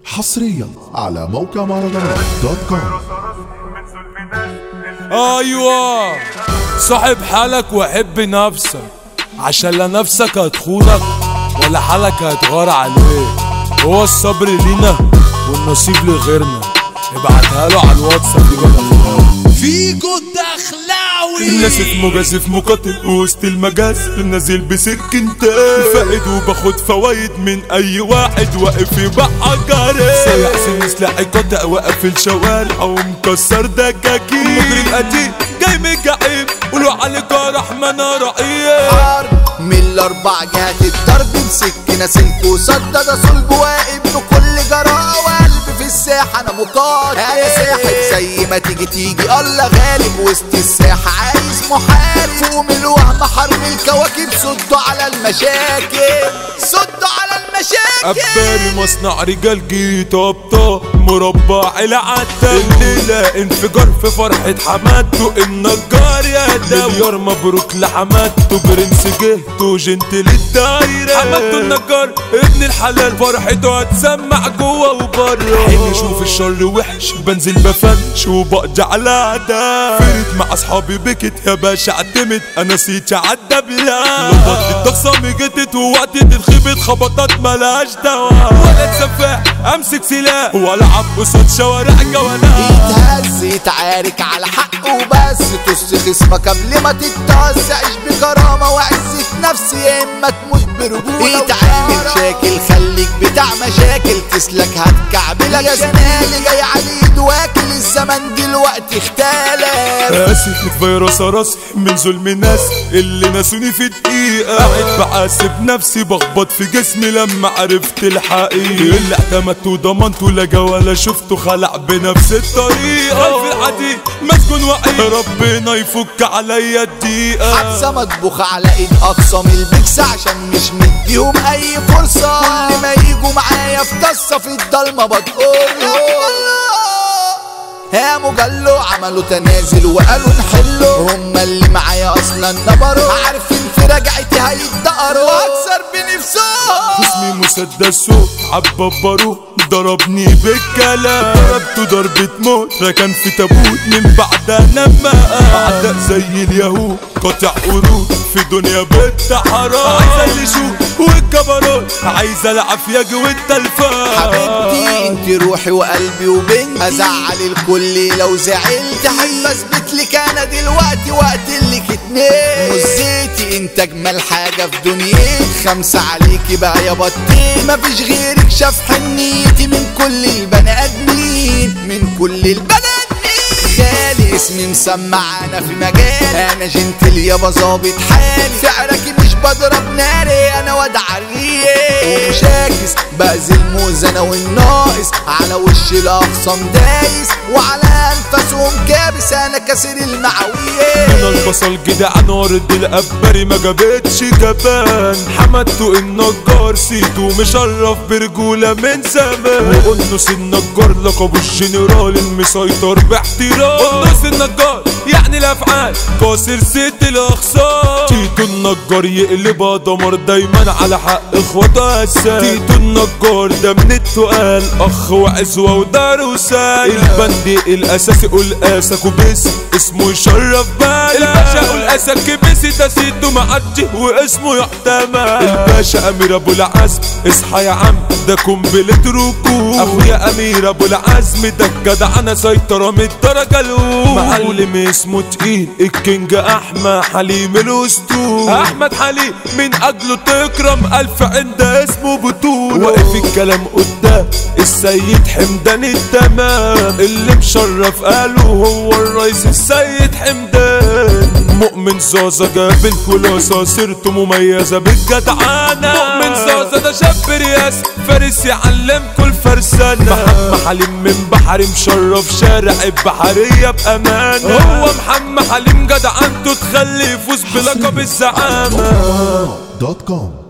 حصريا على موقع مهرجانات دوت كوم. ايوه صاحب حالك وحب نفسك، عشان لا نفسك هتخونك ولا حالك هيتغار عليك. هو الصبر لينا والنصيب لغيرنا. ابعتها له على الواتساب فيجو الدخلاوي. ناسف مجازف مقاتل وسط المجاز، نازل بسكنتين فائد وباخد فوايد من اي واحد واقف يبقى جاري. سايع سن سلاحي قاطع واقف الشوارع ومكسر دكاكين. مجرم قديم جاي من جحيم قولوا علي جرح ما انا رقيق. حرب من الاربع جهات الضرب بسكينه سلك وسدد صلب واقف بكل جراءه وقلب في الساحه. انا مقاتل انا ساحب زي ما تيجي الله غالب وسط الساحه عايز محارب. فوق من الوهم حرب الكواكب صدوا على المشاكل صدوا على المشاكل. أباري مصنع رجال جيت أبطال مربع العتاب. الليلة انفجار في فرحة حمادته النجار يا داوي. مليار مبروك لحمادته برنس جهته جنتل الدايرة. حمادته النجار ابن الحلال فرحته هتسمع جوه وبره. حين يشوف الشر وحش بنزل بفنش وبقضي على عدا. فرت مع اصحابي بكت يا باشا اعتمد انا سيتي عدى بلا. لضغط الضخصة جتت ووقت الخبط خبطات ملهاش دوا. ولا تسفاح امسك سلاح والعب قصاد شوارع جوانا. يتهز يتعارك على حقه وبس تص خصمك قبل ما تتهز. عيش بكرامة وعزة نفس يا اما تموت برجولة. يتعامل شاكل خليك بتاع مشاكل تسلك هتكعبلك يا زمالي. جاي عليه واكل الزمن دلوقتي اختلف. اسف فيروس راسي من ظلم ناس اللي ناسوني في دقيقة. قاعد بحاسب نفسي بخبط في جسمي لما عرفت الحقيقة. اللي اعتمدته وضمنته لا جا ولا شفته خلع بنفس الطريقة. في العديد مسجون وعيد ربنا يفك عليا الدقيقة. حبسة مطبوخة على ايد اقسم البكس عشان مش مديهم اي فرصة. كل ما يجوا معايا في طصة في الضلمة بتقول يا مجلو. عملوا تنازل وقالوا نحلوا هما اللي معايا اصلا نبروا. عارفين في رجعتي هيتدقروا واكسر بنفسهم. خصمي مسدسه عببروه ضربني بالكلام. ضربته ضربة موت ركن في تابوت من بعدها نما. أعداء زي اليهود قاطع قرود في دنيا بنت حرام. عايزة اللي شوف والكبرات عايزة العافية والتلفان. حبيبتي انت روحي وقلبي وبنتي. ازعل الكل لو زعلت. حابة اثبت لك انا دلوقتي وقت اللي اتنين. مزيتي انت اجمل حاجة في دنيتي. 5 عليكي بقى يا بطين. مفيش غيرك شاف حنيتي من كل البني ادمين من كل البني ادمين. خالي اسمي مسمع انا في مجالي. انا جنتل يابا ظابط حالي. سعرك مش بضرب ناري انا واد عريق ومشاكس. بأذي الموزنة والناقص على وش الاخصام دايس. وعلى انفاسهم كابس انا كسر المعوية. من البصل جدعان ورد القبري ما جابتش جبان. حمدته النجار سيتو مشرف برجولة من زمان. وقنص النجار لقبه الجنرال المسيطر باحترام. قنص النجار يعني الافعال كاسر ست الاخصام. تيتو النجار يقلبها دمر دايما على حق اخواته اسان. تيتو النجار ده من التقال اخ وعزوه ودار وسال. البندق الاساسي قول اسك وبس اسمه يشرف بالك. الباشا قول اسك بس ده سيتو معدي واسمه يحتمل. الباشا امير ابو العزم اصحى يا عم ده قنبله ركوب. اخويا امير ابو العزم ده الجدع انا سيطره من الدرجه الاولى. معلم اسمه تقيل الكينج احمد حليم الاسطول. احمد حليم من اجله تكرم الف عند اسمه بطوله. واقف الكلام قدام السيد حمدان التمام. اللي مشرف قالوا هو الرئيس السيد حمدان. مؤمن زازا جاب الخلاصة سيرته مميزة بالجدعانة. مؤمن زازا ده شاب رياس فارس يعلم كل فرسانة. محمد حليم من بحري مشرف شارع البحرية بأمانة. هو محمد حليم جدعنته تخلي يفوز بلقب الزعامة. دوت كوم.